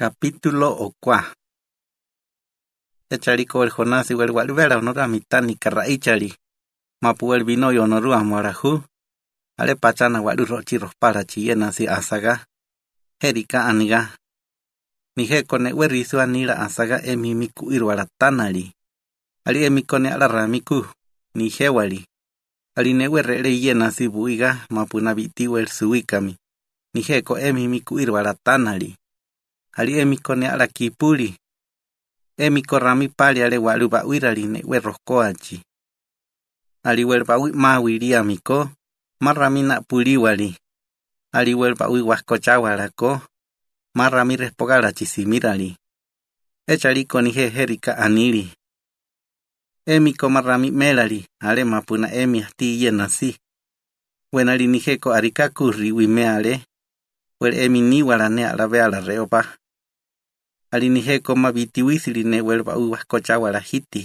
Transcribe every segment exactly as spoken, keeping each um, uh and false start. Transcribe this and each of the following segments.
Capítulo okua. Echari ko el Jonás y el Walvera honora mitani carraichari. Mapu el vino y honoru amorajú. Ale pachana walu rochi rospara chiyena si asaga. Herika aniga. Nije kone werisu anira asaga emi miku irwara tanari. Ali emi kone ala ramiku. Nije wali. Ali newe re yena si buiga mapu nabiti wer suikami. Nije ko emi miku irwara tanari. Ali emi kone ala kipuri. Emi korami pali ale walu ba wirali ne we rokoachi. Ali wer ba wi ma wiri amiko. Marami na puli wali. Ali wer ba wi waskochawala ko. Marami respogala chisimirali. Echari konije herika anili. Emi ko marami melali. Ale mapuna emi ati yenasi. Wenali nijeko arika kurri wimeale. Wer emi ni warane ala veala reopa. Ali nijeko mabiti wisili ne wer ba wi waskochawala hiti.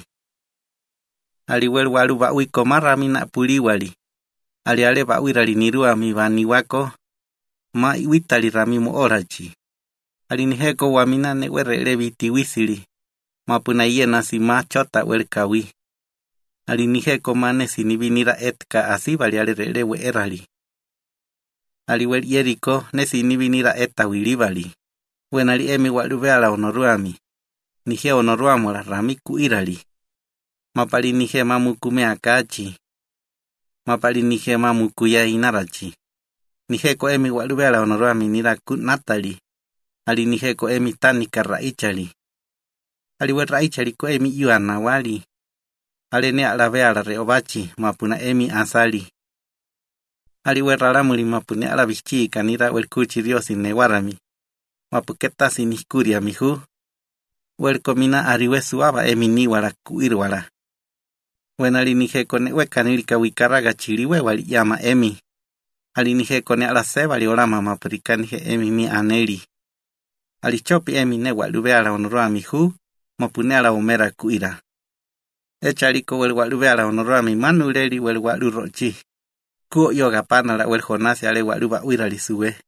Ali wer walu ba wi ko marami na puli wali. Ali ale ba wirali nirua mi bani wako. Ma iwitali rami mo orachi. Ali nijeko wamina ne wer lebiti wisili. Mapuna yena si ma chota wer kawi. Ali nijeko mane sinivinira etka así vali ale relewe erali. Ali wer yeriko ne sinivinira eta wilibali. Wenali emi waluveala onoruami. Nije onoruamola rami kuirali. Mapali nije mamukume akachi. Mapali nije mamukuya inarachi. Nijeko emi waluveala onoruami niraku natali. Ali nijeko emi tanika raichali. Ali wer raichali ko emi yuana wali. Ale ne alaveala reobachi mapuna emi asali. Ali wer ralamuli mapune ala bichi kanira wer kuchi diosi newarami. Mapuketa sinikuria mihu. Wer komina ariwe suaba emi niwara kuirwara. Wenali nijeko ne wekanilika wikaraga chiliwe wali yama emi. Ali nijeko ne ala sebali orama mapurika nije emi mi aneli. Ali chopi emi ne waluveala onoroa mihu. Mapune ala omera kuira. Echariko wel waluveala onoroa mi manuleli wel walu rochi. Kuo yoga panala wel Jonás ale waluba uirali suwe.